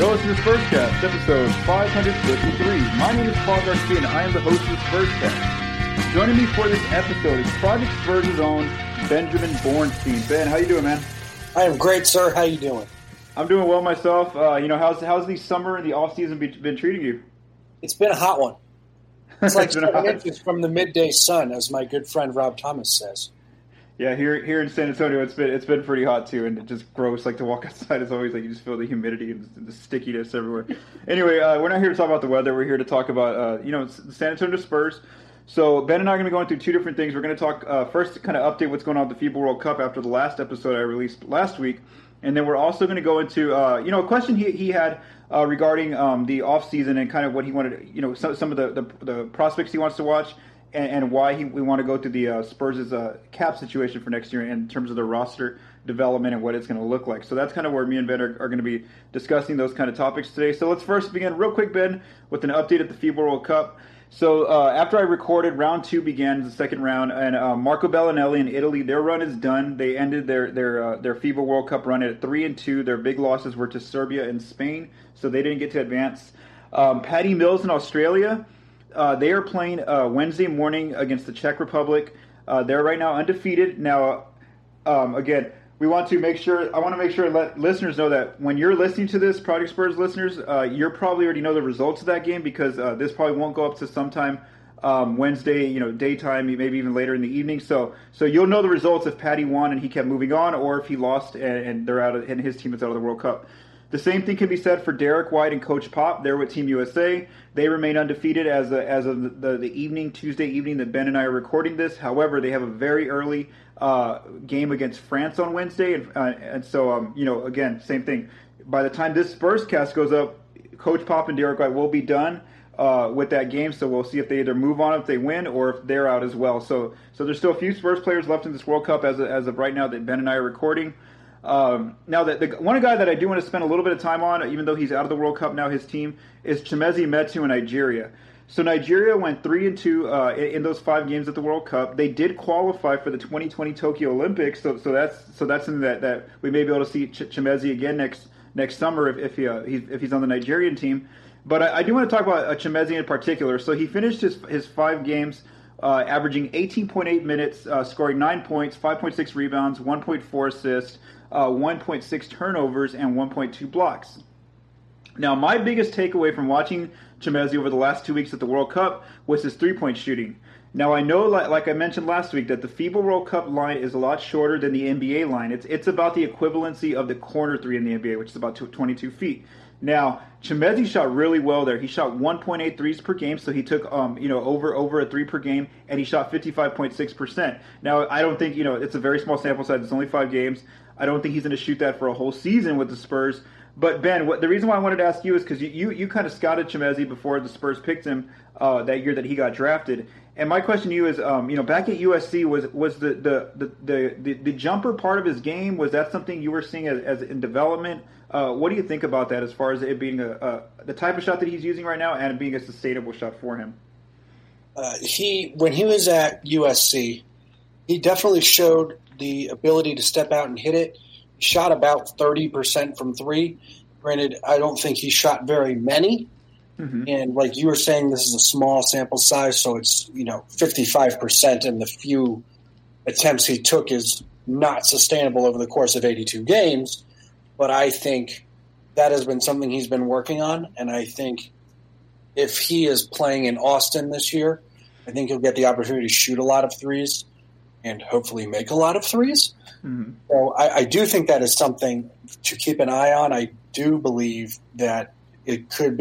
Yo, this is Spurscast, episode 553. My name is Paul Garcia, and I am the host of Spurscast. Joining me for this episode is Project Spurs' own Benjamin Bornstein. Ben, how you doing, man? I am great, sir. How you doing? I'm doing well myself. How's the summer and the off season been treating you? It's been a hot one. It's like 7 inches from the midday sun, as my good friend Rob Thomas says. Yeah, here in San Antonio, it's been pretty hot too, and it's just gross. Like to walk outside is always like you just feel the humidity and the stickiness everywhere. Anyway, we're not here to talk about the weather. We're here to talk about the San Antonio Spurs. So Ben and I are going to be going through two different things. We're going to talk first to kind of update what's going on with the FIBA World Cup after the last episode I released last week, and then we're also going to go into a question he had regarding the offseason and kind of what he wanted. Some of the prospects he wants to watch. And why we want to go through the Spurs' cap situation for next year in terms of the roster development and what it's going to look like. So that's kind of where me and Ben are going to be discussing those kind of topics today. So let's first begin real quick, Ben, with an update at the FIBA World Cup. So after I recorded, round 2 began, the second round, and Marco Bellinelli in Italy, their run is done. They ended their FIBA World Cup run at 3-2. Their big losses were to Serbia and Spain, so they didn't get to advance. Patty Mills in Australia. They are playing Wednesday morning against the Czech Republic. They're right now undefeated. Now, again, I want to make sure and let listeners know that when you're listening to this, Project Spurs listeners, you probably already know the results of that game because this probably won't go up to sometime Wednesday, daytime, maybe even later in the evening. So you'll know the results if Patty won and he kept moving on, or if he lost and they're out and his team is out of the World Cup. The same thing can be said for Derek White and Coach Pop. They're with Team USA. They remain undefeated as of the evening, Tuesday evening that Ben and I are recording this. However, they have a very early game against France on Wednesday. And so, again, same thing. By the time this Spurs cast goes up, Coach Pop and Derek White will be done with that game. So we'll see if they either move on if they win or if they're out as well. So there's still a few Spurs players left in this World Cup as of right now that Ben and I are recording. Now, the one guy that I do want to spend a little bit of time on, even though he's out of the World Cup now, his team, is Chimezi Metu in Nigeria. So Nigeria went 3-2 in those 5 games at the World Cup. They did qualify for the 2020 Tokyo Olympics, so that's something that we may be able to see Chimezi again next summer if he's on the Nigerian team. But I do want to talk about Chimezi in particular. So he finished his 5 games. Averaging 18.8 minutes, scoring 9 points, 5.6 rebounds, 1.4 assists, 1.6 turnovers, and 1.2 blocks. Now, my biggest takeaway from watching Chimezi over the last 2 weeks at the World Cup was his three-point shooting. Now, I know, like I mentioned last week, that the FIBA World Cup line is a lot shorter than the NBA line. It's about the equivalency of the corner three in the NBA, which is about 22 feet. Now, Chimezi shot really well there. He shot 1.8 threes per game, so he took over a 3 per game, and he shot 55.6%. Now, I don't think it's a very small sample size. It's only 5 games. I don't think he's going to shoot that for a whole season with the Spurs. But Ben, the reason why I wanted to ask you is because you kind of scouted Chimezi before the Spurs picked him that year that he got drafted. And my question to you is, back at USC, was the jumper part of his game? Was that something you were seeing as in development? What do you think about that as far as it being the type of shot that he's using right now and being a sustainable shot for him? When he was at USC, he definitely showed the ability to step out and hit it. He shot about 30% from 3. Granted, I don't think he shot very many. Mm-hmm. And like you were saying, this is a small sample size, so it's 55%, and the few attempts he took is not sustainable over the course of 82 games. But I think that has been something he's been working on, and I think if he is playing in Austin this year, I think he'll get the opportunity to shoot a lot of threes and hopefully make a lot of threes. Mm-hmm. So I do think that is something to keep an eye on. I do believe that it could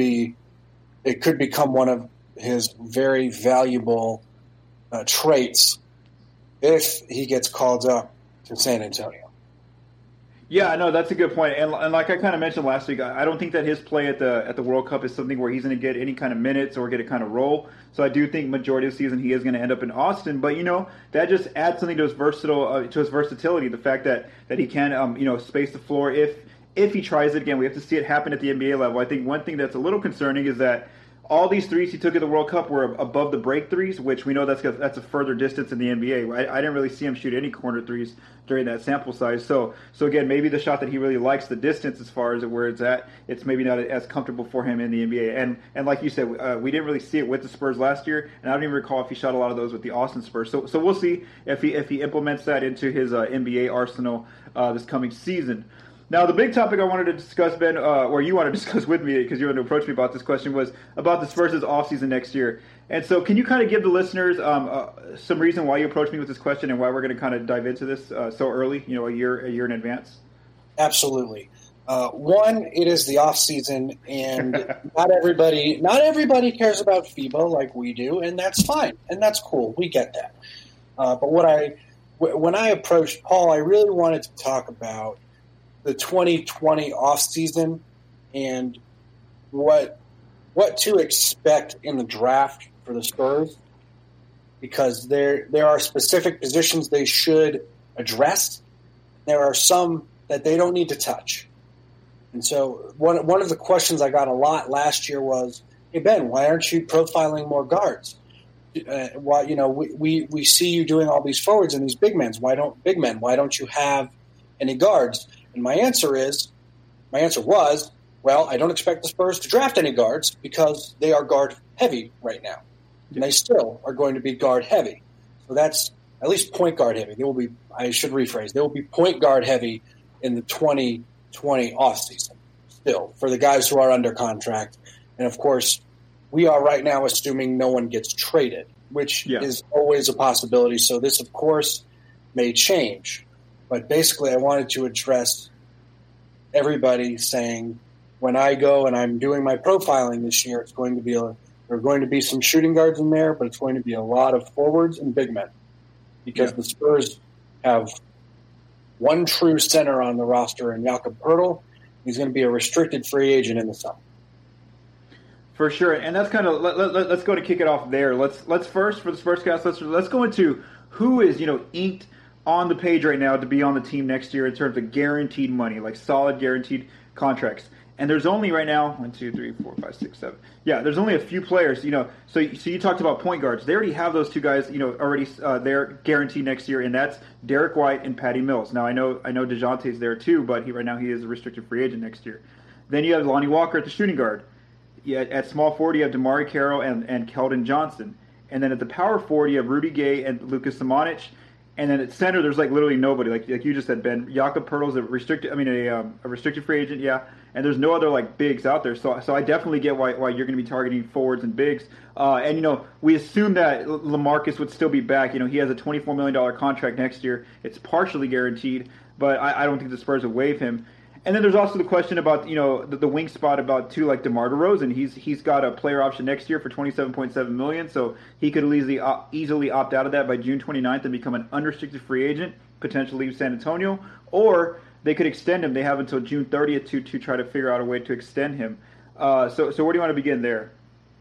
become one of his very valuable traits if he gets called up to San Antonio. Yeah, no, that's a good point. And like I kind of mentioned last week, I don't think that his play at the World Cup is something where he's going to get any kind of minutes or get a kind of role. So I do think majority of the season he is going to end up in Austin. But that just adds something to his versatility. The fact that he can space the floor if he tries it again. We have to see it happen at the NBA level. I think one thing that's a little concerning is that all these threes he took at the World Cup were above the break threes, which we know that's a further distance in the NBA. I didn't really see him shoot any corner threes during that sample size. So again, maybe the shot that he really likes, the distance as far as where it's at, it's maybe not as comfortable for him in the NBA. And like you said, we didn't really see it with the Spurs last year, and I don't even recall if he shot a lot of those with the Austin Spurs. So we'll see if he implements that into his NBA arsenal this coming season. Now, the big topic I wanted to discuss, Ben, or you wanted to discuss with me because you wanted to approach me about this question, was about the Spurs' offseason next year. And so can you kind of give the listeners some reason why you approached me with this question and why we're going to kind of dive into this so early, a year in advance? Absolutely. One, it is the offseason, and not everybody cares about FIBA like we do, and that's fine, and that's cool. We get that. But when I approached Paul, I really wanted to talk about the 2020 offseason and what to expect in the draft for the Spurs, because there are specific positions they should address. There are some that they don't need to touch. And so one of the questions I got a lot last year was, "Hey Ben, why aren't you profiling more guards? Why we see you doing all these forwards and these big men? Why don't you have any guards?" And my answer was, well, I don't expect the Spurs to draft any guards because they are guard heavy right now. And they still are going to be guard heavy. So that's at least point guard heavy. They will be point guard heavy in the 2020 offseason still for the guys who are under contract. And of course, we are right now assuming no one gets traded, which is always a possibility. So this, of course, may change. But basically, I wanted to address everybody saying, when I go and I'm doing my profiling this year, there are going to be some shooting guards in there, but it's going to be a lot of forwards and big men, because the Spurs have one true center on the roster in Jakob Poeltl. He's going to be a restricted free agent in the summer. For sure, and that's kind of let's go to kick it off there. Let's first for the Spurscast, let's go into who is inked on the page right now to be on the team next year in terms of guaranteed money, like solid guaranteed contracts. And there's only right now 1, 2, 3, 4, 5, 6, 7. Yeah, there's only a few players. So you talked about point guards. They already have those two guys. Already they're guaranteed next year, and that's Derek White and Patty Mills. Now I know DeJounte's there too, but right now he is a restricted free agent next year. Then you have Lonnie Walker at the shooting guard. At small forward, you have DeMarre Carroll and Keldon Johnson. And then at the power forward, you have Rudy Gay and Lucas Samanic. And then at center, there's literally nobody. Like you just said, Ben. Jakob Poeltl's a restricted free agent, And there's no other bigs out there. So I definitely get why you're going to be targeting forwards and bigs. And we assume that LaMarcus would still be back. He has a $24 million contract next year. It's partially guaranteed, but I don't think the Spurs would waive him. And then there's also the question about the wing spot about like DeMar DeRozan. He's got a player option next year for $27.7 million, so he could easily opt out of that by June 29th and become an unrestricted free agent, potentially leave San Antonio, or they could extend him. They have until June 30th to try to figure out a way to extend him. So where do you want to begin there?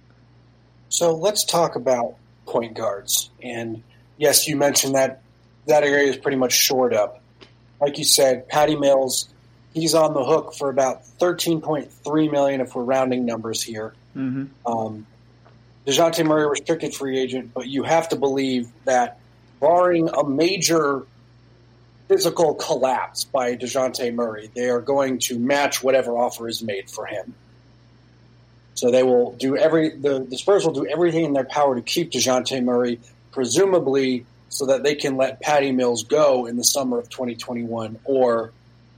So let's talk about point guards. And yes, you mentioned that area is pretty much shored up. Like you said, Patty Mills. He's on the hook for about $13.3 million if we're rounding numbers here. Mm-hmm. DeJounte Murray, restricted free agent, but you have to believe that barring a major physical collapse by DeJounte Murray, they are going to match whatever offer is made for him. So they will do the Spurs will do everything in their power to keep DeJounte Murray, presumably so that they can let Patty Mills go in the summer of 2021, or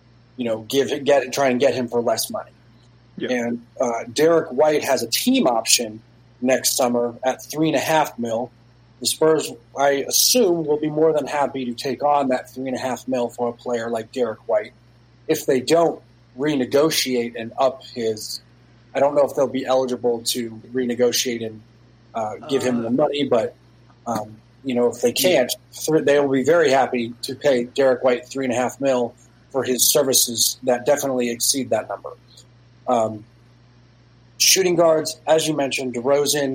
try and get him for less money. Yeah. And Derek White has a team option next summer at $3.5 million. The Spurs, I assume, will be more than happy to take on that $3.5 million for a player like Derek White. If they don't renegotiate and up his, I don't know if they'll be eligible to renegotiate and give him the money, but if they can't, they will be very happy to pay Derek White $3.5 million for his services that definitely exceed that number. Shooting guards, as you mentioned, DeRozan,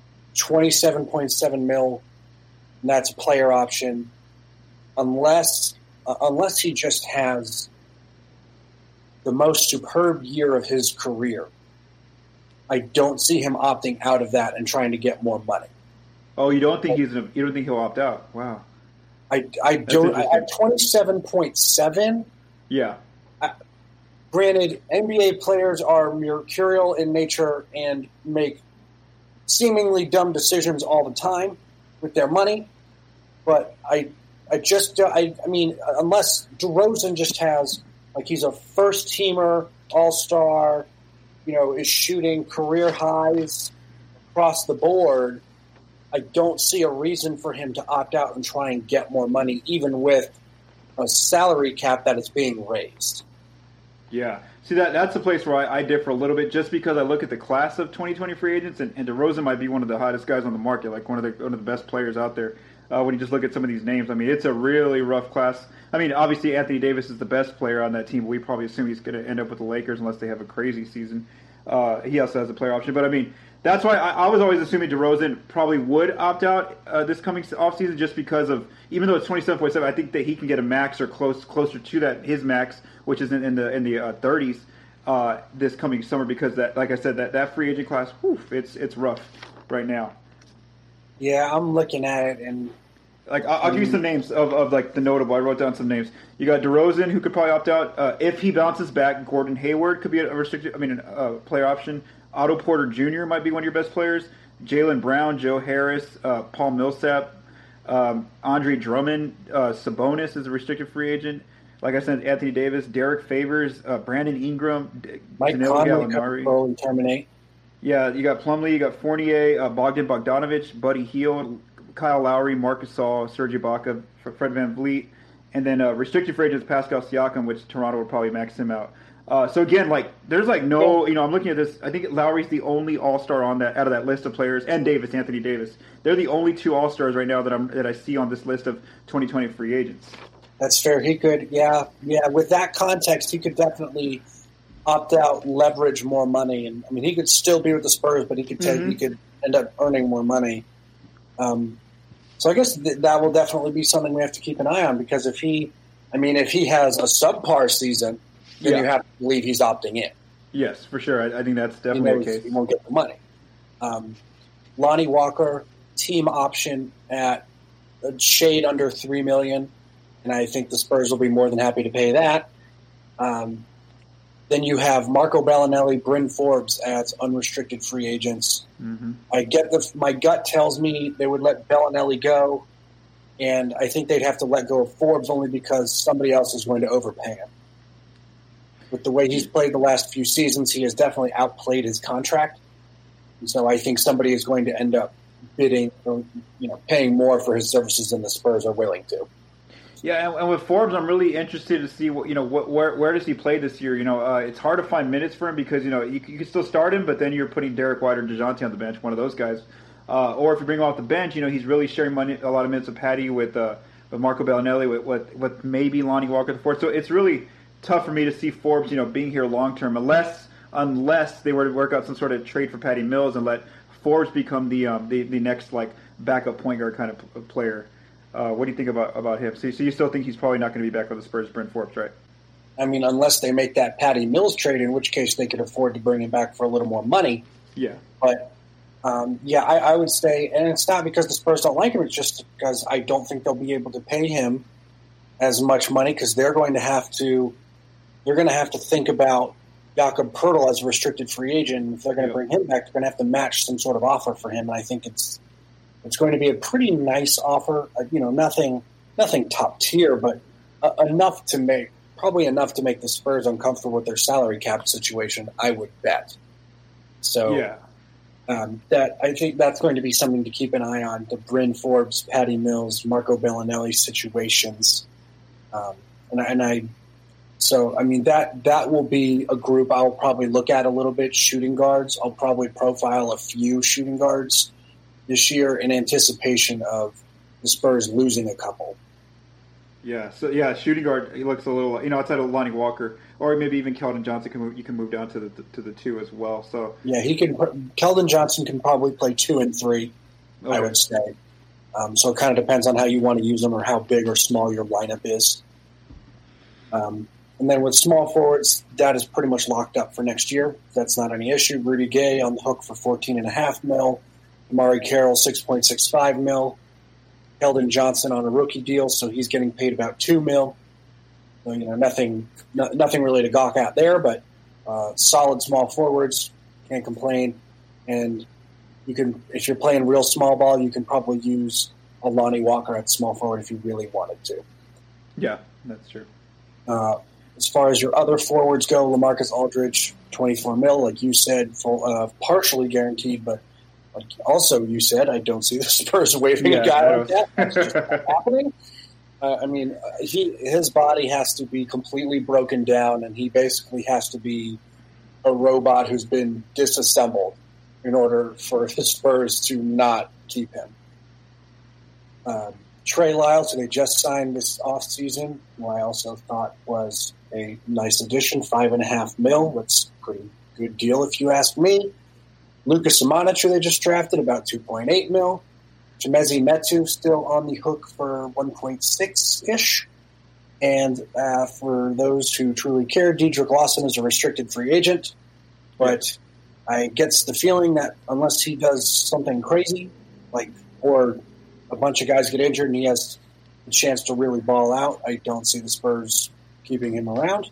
$27.7 million, and that's a player option. Unless he just has the most superb year of his career, I don't see him opting out of that and trying to get more money. Oh, you don't think he'll opt out? Wow. I don't. At 27.7. Yeah. Granted, NBA players are mercurial in nature and make seemingly dumb decisions all the time with their money. But I mean, unless DeRozan just has, like, he's a first-teamer, all-star, is shooting career highs across the board, I don't see a reason for him to opt out and try and get more money, even with a salary cap that is being raised. Yeah. See, that's a place where I differ a little bit, just because I look at the class of 2020 free agents, and DeRozan might be one of the hottest guys on the market, like one of the best players out there. When you just look at some of these names, I mean, it's a really rough class. I mean, obviously Anthony Davis is the best player on that team, but we probably assume he's going to end up with the Lakers unless they have a crazy season. He also has a player option, but I mean, that's why I was always assuming DeRozan probably would opt out this coming offseason, just because of, even though it's 27.7, I think that he can get a max or closer to that, his max, which is in the 30s this coming summer, because that, like I said, that free agent class, it's rough right now. Yeah, I'm looking at it, and I'll give you some names of like the notable. I wrote down some names. You got DeRozan, who could probably opt out if he bounces back. Gordon Hayward could be a player option. Otto Porter Jr. might be one of your best players. Jaylen Brown, Joe Harris, Paul Millsap, Andre Drummond, Sabonis is a restricted free agent. Like I said, Anthony Davis, Derek Favors, Brandon Ingram, Mike Conley could probably terminate. Yeah, you got Plumlee, you got Fournier, Bogdan Bogdanovic, Buddy Hield, Kyle Lowry, Marc Gasol, Serge Ibaka, Fred VanVleet, and then restricted free agents Pascal Siakam, which Toronto would probably max him out. So again, there's no, I'm looking at this. I think Lowry's the only All-Star out of that list of players, and Davis, Anthony Davis. They're the only two All-Stars right now that I see on this list of 2020 free agents. That's fair. He could, yeah. With that context, he could definitely opt out, leverage more money, and I mean, he could still be with the Spurs, but he could he could end up earning more money. So I guess that will definitely be something we have to keep an eye on, because if he has a subpar season, then you have to believe he's opting in. Yes, for sure. I think that's definitely the case. He won't get the money. Lonnie Walker, team option at a shade under $3 million, and I think the Spurs will be more than happy to pay that. Then you have Marco Bellinelli, Bryn Forbes as unrestricted free agents. Mm-hmm. My gut tells me they would let Bellinelli go, and I think they'd have to let go of Forbes only because somebody else is going to overpay him. With the way he's played the last few seasons, he has definitely outplayed his contract, and so I think somebody is going to end up bidding or paying more for his services than the Spurs are willing to. Yeah, and with Forbes, I'm really interested to see where does he play this year. It's hard to find minutes for him because you can still start him, but then you're putting Derek White or DeJounte on the bench, one of those guys. Or if you bring him off the bench, he's really sharing a lot of minutes with Patty, with Marco Bellinelli, with maybe Lonnie Walker the fourth. So it's really tough for me to see Forbes being here long term, unless they were to work out some sort of trade for Patty Mills and let Forbes become the next backup point guard kind of player. What do you think about him? So you still think he's probably not going to be back with the Spurs, Bryn Forbes, right? I mean, unless they make that Patty Mills trade, in which case they could afford to bring him back for a little more money. Yeah. But, I would say, and it's not because the Spurs don't like him, it's just because I don't think they'll be able to pay him as much money, because they're going to have to think about Jakob Poeltl as a restricted free agent. If they're going to bring him back, they're going to have to match some sort of offer for him, and I think it's going to be a pretty nice offer. Nothing top tier, but enough to make the Spurs uncomfortable with their salary cap situation, I would bet. So, that I think that's going to be something to keep an eye on: the Bryn Forbes, Patty Mills, Marco Bellinelli situations, So that will be a group I'll probably look at a little bit. Shooting guards, I'll probably profile a few shooting guards this year in anticipation of the Spurs losing a couple. Yeah, so shooting guard, he looks a little, outside of Lonnie Walker, or maybe even Keldon Johnson you can move down to the two as well. So Keldon Johnson can probably play 2 and 3, I would say. So it kind of depends on how you want to use them or how big or small your lineup is. And then with small forwards, that is pretty much locked up for next year. That's not any issue. Rudy Gay on the hook for $14.5 million. Amari Carroll, $6.65 million. Keldon Johnson on a rookie deal, so he's getting paid about $2 million. So, nothing really to gawk at there, but solid small forwards, can't complain. And you can, if you're playing real small ball, you can probably use a Lonnie Walker at small forward if you really wanted to. Yeah, that's true. As far as your other forwards go, LaMarcus Aldridge, $24 million, like you said, partially guaranteed, but like also you said, I don't see the Spurs waving a guy like that. That's just not happening. His body has to be completely broken down, and he basically has to be a robot who's been disassembled in order for the Spurs to not keep him. Trey Lyles, who they just signed this offseason, who I also thought was a nice addition, $5.5 million. That's a pretty good deal if you ask me. Lucas Samanic, who they just drafted, about $2.8 million. Chimezie Metu still on the hook for 1.6-ish. And for those who truly care, Dedrick Lawson is a restricted free agent. But I get the feeling that unless he does something crazy, or a bunch of guys get injured and he has a chance to really ball out, I don't see the Spurs keeping him around.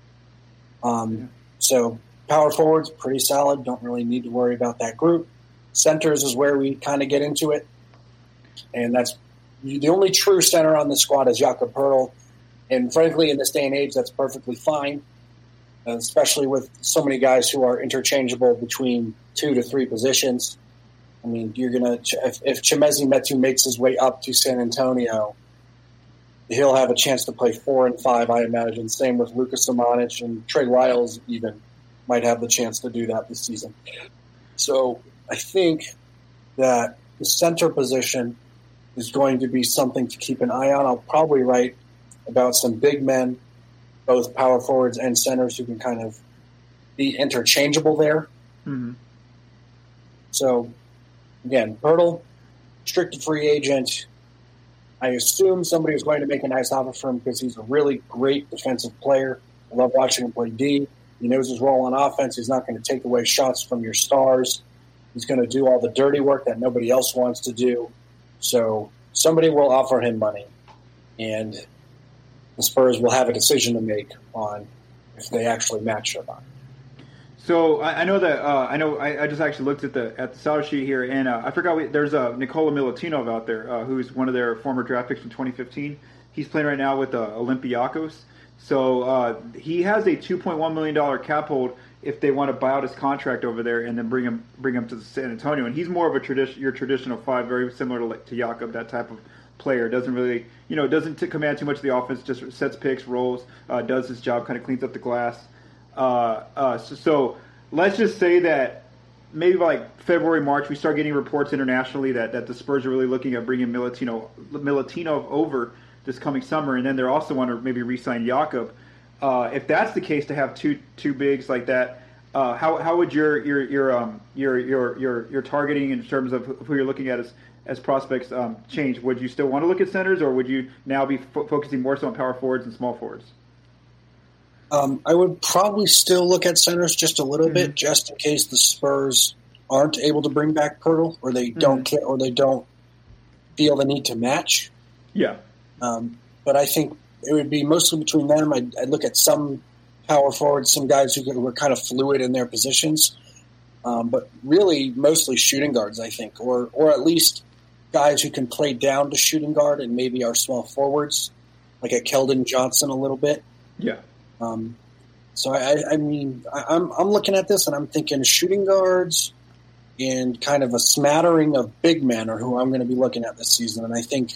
So power forwards, pretty solid. Don't really need to worry about that group. Centers is where we kind of get into it. And that's the only true center on the squad is Jakob Poeltl. And frankly, in this day and age, that's perfectly fine, especially with so many guys who are interchangeable between 2 to 3 positions. I mean, you're gonna if Chimezie Metu makes his way up to San Antonio, he'll have a chance to play 4 and 5, I imagine. Same with Lucas Samanic, and Trey Lyles even might have the chance to do that this season. So I think that the center position is going to be something to keep an eye on. I'll probably write about some big men, both power forwards and centers, who can kind of be interchangeable there. Mm-hmm. So, again, Poeltl, restricted free agent. I assume somebody is going to make a nice offer for him because he's a really great defensive player. I love watching him play D. He knows his role on offense. He's not going to take away shots from your stars. He's going to do all the dirty work that nobody else wants to do. So somebody will offer him money, and the Spurs will have a decision to make on if they actually match or not. So I know that I just actually looked at the salary sheet here, and I forgot there's Nikola Milutinov out there who's one of their former draft picks from 2015. He's playing right now with Olympiacos. So he has a $2.1 million cap hold if they want to buy out his contract over there and then bring him to San Antonio. And he's more of your traditional 5, very similar to Jakob, that type of player. Doesn't really, doesn't command too much of the offense, just sets picks, rolls, does his job, kind of cleans up the glass. So let's just say that maybe by February, March, we start getting reports internationally that the Spurs are really looking at bringing Milutinov over this coming summer, and then they also want to maybe re-sign Jakob. If that's the case, to have two bigs like that, how would your targeting in terms of who you're looking at as prospects change? Would you still want to look at centers, or would you now be focusing more so on power forwards and small forwards? I would probably still look at centers just a little bit, just in case the Spurs aren't able to bring back Poeltl, or they don't care, or they don't feel the need to match. Yeah. But I think it would be mostly between them. I'd look at some power forwards, some guys who were kind of fluid in their positions, but really mostly shooting guards, I think, or at least guys who can play down to shooting guard and maybe are small forwards, like a Keldon Johnson a little bit. Yeah. So I'm looking at this and I'm thinking shooting guards and kind of a smattering of big men are who I'm going to be looking at this season, and I think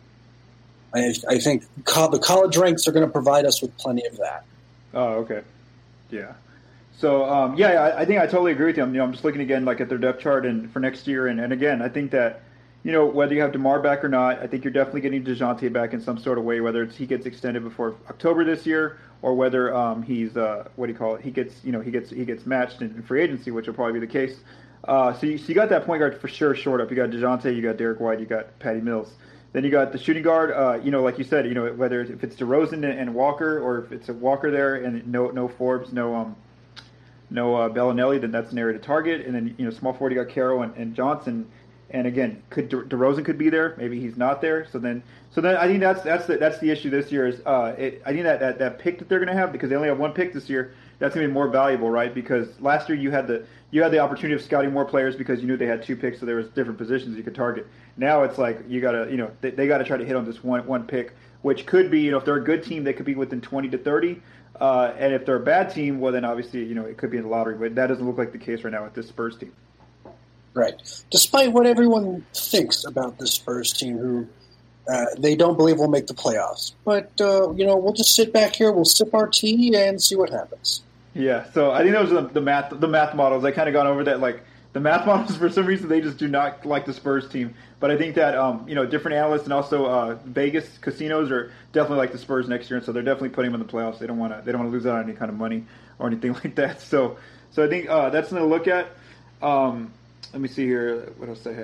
the college ranks are going to provide us with plenty of that. Oh, okay. Yeah. So, I think I totally agree with you. I'm just looking again at their depth chart and for next year. And again, I think that, whether you have DeMar back or not, I think you're definitely getting DeJounte back in some sort of way, whether it's he gets extended before October this year or whether he's, he gets matched in free agency, which will probably be the case. So you got that point guard for sure short up. You got DeJounte, you got Derek White, you got Patty Mills. Then you got the shooting guard. Like you said, whether if it's DeRozan and Walker, or if it's a Walker there and no Forbes, no Bellinelli, then that's an area to target. And then small forward, you got Carroll and Johnson. And again, DeRozan could be there? Maybe he's not there. So then I think that's the issue this year is I think that pick that they're going to have, because they only have one pick this year, that's going to be more valuable, right? Because last year you had the opportunity of scouting more players because you knew they had two picks, so there was different positions you could target. Now it's like you got to they got to try to hit on this one pick, which could be if they're a good team, they could be within 20 to 30. And if they're a bad team, well then obviously it could be in the lottery. But that doesn't look like the case right now with this Spurs team. Right. Despite what everyone thinks about this Spurs team, who they don't believe will make the playoffs. But, we'll just sit back here, we'll sip our tea, and see what happens. Yeah, so I think those are the math models. I kind of gone over that. Like, the math models, for some reason, they just do not like the Spurs team. But I think that, different analysts and also Vegas casinos are definitely like the Spurs next year, and so they're definitely putting them in the playoffs. They don't want to lose out on any kind of money or anything like that. So I think that's something to look at. Let me see here. What else I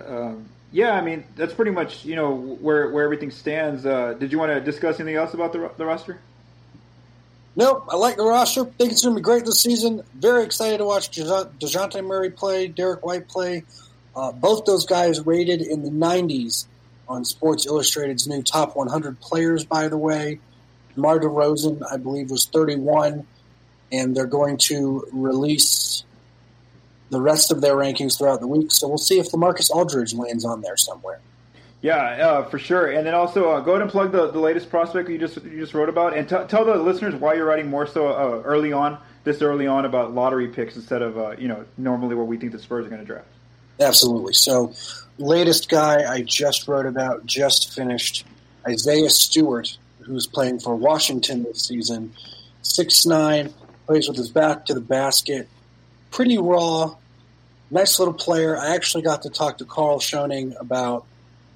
had? That's pretty much where everything stands. Did you want to discuss anything else about the roster? Nope. I like the roster. Think it's going to be great this season. Very excited to watch DeJounte Murray play, Derek White play. Both those guys rated in the 90s on Sports Illustrated's new top 100 players, by the way. DeMar DeRozan, I believe, was 31, and they're going to release the rest of their rankings throughout the week. So we'll see if LaMarcus Aldridge lands on there somewhere. Yeah, for sure. And then also go ahead and plug the latest prospect you just wrote about, and tell the listeners why you're writing more so early on about lottery picks instead of normally what we think the Spurs are going to draft. Absolutely. So latest guy I just wrote about, just finished, Isaiah Stewart, who's playing for Washington this season. 6'9", plays with his back to the basket. Pretty raw, nice little player. I actually got to talk to Carl Schoening about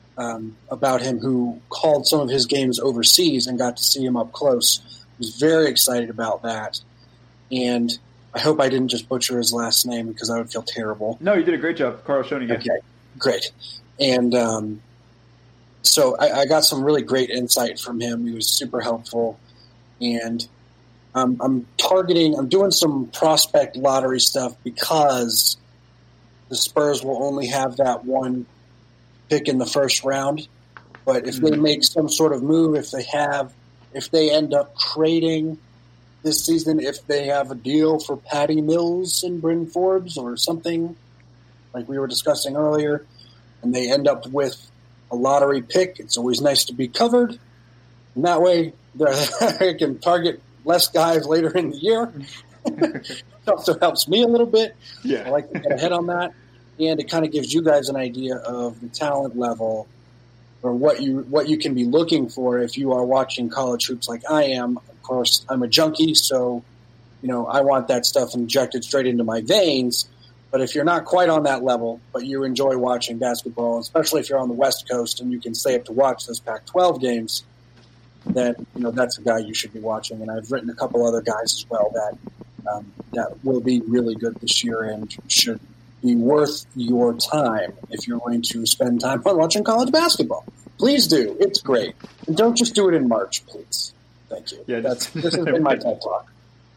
him, who called some of his games overseas and got to see him up close. He was very excited about that. And I hope I didn't just butcher his last name because I would feel terrible. No, you did a great job, Carl Schoening. Okay, great. And so I got some really great insight from him. He was super helpful. And I'm doing some prospect lottery stuff because the Spurs will only have that one pick in the first round. But if they make some sort of move, if they end up trading this season, if they have a deal for Patty Mills and Bryn Forbes or something like we were discussing earlier, and they end up with a lottery pick, it's always nice to be covered. And that way they can target less guys later in the year. It also helps me a little bit. Yeah. I like to get ahead on that. And it kind of gives you guys an idea of the talent level or what you can be looking for if you are watching college hoops like I am. Of course, I'm a junkie, so I want that stuff injected straight into my veins. But if you're not quite on that level, but you enjoy watching basketball, especially if you're on the West Coast and you can stay up to watch those Pac-12 games, then that's a guy you should be watching. And I've written a couple other guys as well that will be really good this year and should be worth your time if you're going to spend time watching college basketball. Please do. It's great. And don't just do it in March, please. Thank you. Yeah, this has been my TED Talk.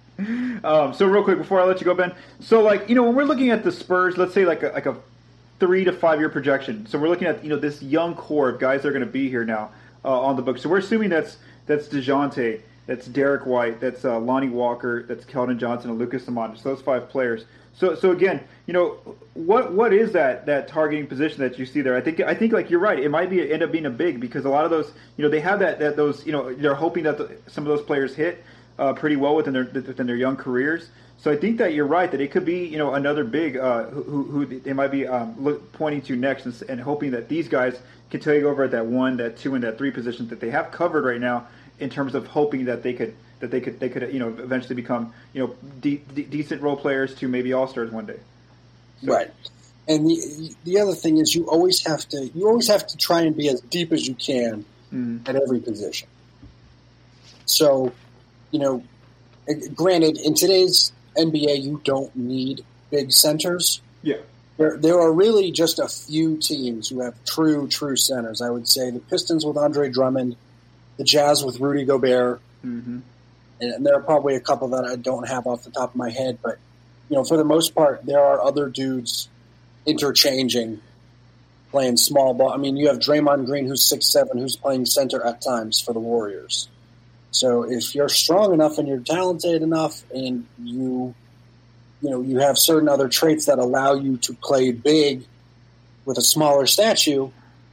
So real quick before I let you go, Ben. So when we're looking at the Spurs, let's say like a 3 to 5 year projection. So we're looking at this young core of guys that are going to be here now on the book. So we're assuming that's DeJounte, that's Derek White, that's Lonnie Walker, that's Keldon Johnson, and Lucas Samanic. Those 5 players. So again, what is that targeting position that you see there? I think like you're right. It might end up being a big because a lot of those they have those they're hoping that some of those players hit pretty well within their young careers. So I think that you're right that it could be another big who they might be pointing to next and hoping that these guys can take over at that 1, that 2, and that 3 positions that they have covered right now in terms of hoping that they could eventually become decent role players to maybe all-stars one day. So. Right. And the other thing is you always have to try and be as deep as you can at every position. So, granted, in today's NBA, you don't need big centers. Yeah. There are really just a few teams who have true centers. I would say the Pistons with Andre Drummond, the Jazz with Rudy Gobert, mm-hmm. and there are probably a couple that I don't have off the top of my head. But for the most part, there are other dudes interchanging, playing small ball. I mean, you have Draymond Green, who's 6'7", who's playing center at times for the Warriors. So if you're strong enough and you're talented enough, and you have certain other traits that allow you to play big with a smaller statue,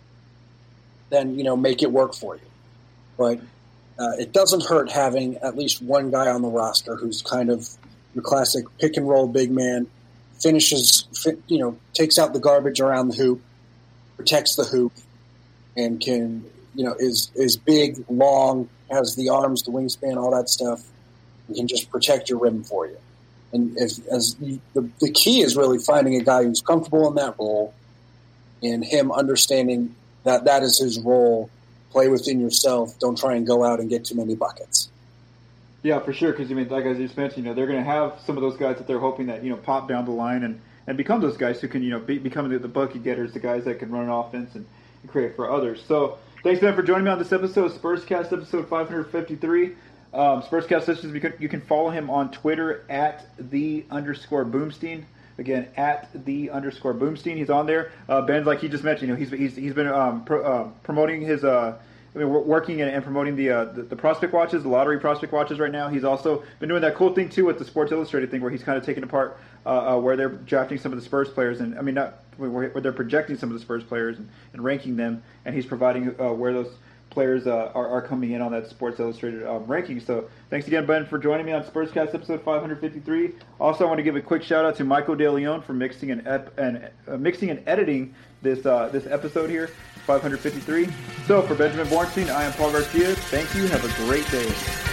then, make it work for you. But it doesn't hurt having at least one guy on the roster who's kind of your classic pick-and-roll big man, takes out the garbage around the hoop, protects the hoop, and can, is big, long, has the arms, the wingspan, all that stuff, and can just protect your rim for you. And the key is really finding a guy who's comfortable in that role, and him understanding that that is his role. Play within yourself. Don't try and go out and get too many buckets. Yeah, for sure. Because like I just mentioned, they're going to have some of those guys that they're hoping that pop down the line and become those guys who can become the bucket getters, the guys that can run an offense and create for others. So thanks, Ben, for joining me on this episode, Spurscast episode 553. Spurscast listeners, you can follow him on Twitter at _Boomstein. Again, at _Boomstein. He's on there. Ben's, like he just mentioned, he's been promoting his working and promoting the prospect watches, the lottery prospect watches right now. He's also been doing that cool thing too with the Sports Illustrated thing, where he's kind of taking apart where they're drafting some of the Spurs players, and where they're projecting some of the Spurs players and ranking them, and he's providing where those players are coming in on that Sports Illustrated ranking. So thanks again, Ben, for joining me on Spurscast episode 553. Also, I want to give a quick shout out to Michael DeLeon for mixing and editing this episode here, 553. So for Benjamin Bornstein, I am Paul Garcia. Thank you. Have a great day.